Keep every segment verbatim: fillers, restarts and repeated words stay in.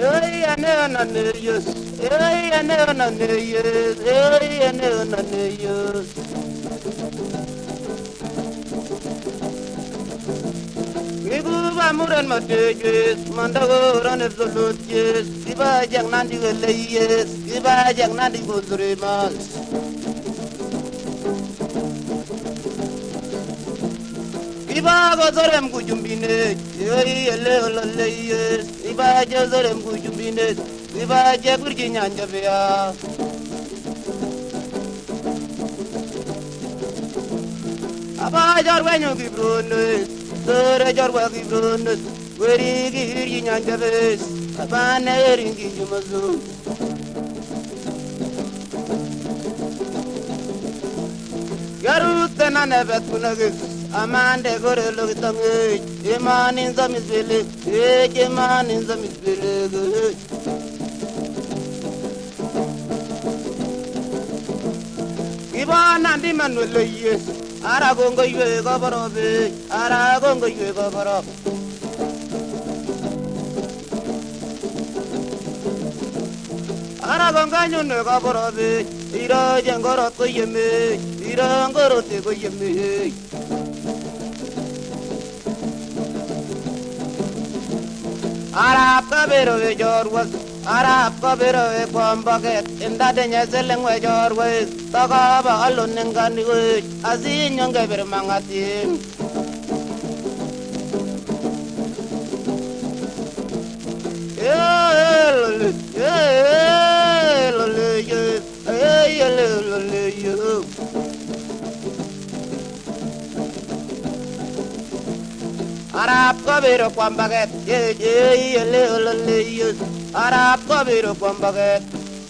Hey, I never know you. Hey, I never know you. Hey, I never know you. Iguba muran matajes, mandago ran absolutes. Iba jang nandi galayes, iba jang nandi gudrimas. Iba gozorem kujumbine, yoi ele olayes. Iba jazorem kujumbine, iba jagurji nyanja beya. Aba jarwenyo gibrones, sore jarwa gibrones. Weri giri nyanja bes, aba neringi jumazu. Garute na nebet kunagis. Amande gore logitange, eman in the misbele, eman in the misbele. Iban and the man will yes, Aragongo you cover of it, Aragongo you cover up. Aragonga no cover of it, Ira Jangoro to Yeme, Irangoro to Yeme. Arab kabero we jorwas, Arab kabero we kwambaket, inda denya seleng we jorwas, takaba alon nengani we, azin yung gaber mangatim. Yelole, yelole, yelole, yelole. Arab kabiro kwambaget, ye ye ye le le le ye. Arab kabiro kwambaget.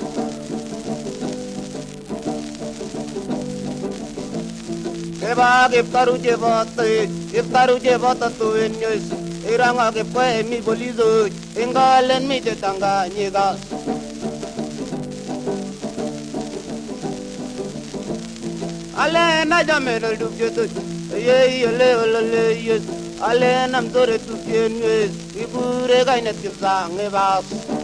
Eba ke paru je bote, ke paru je bote tu enyes. Iranga ke pe mi bolizo, ingalen mi te tanga nyega. Ale na jamel dubjeto, ye ye le le le ye. Ale nam dore tu kienwes, ibure gainet kipsang ebas.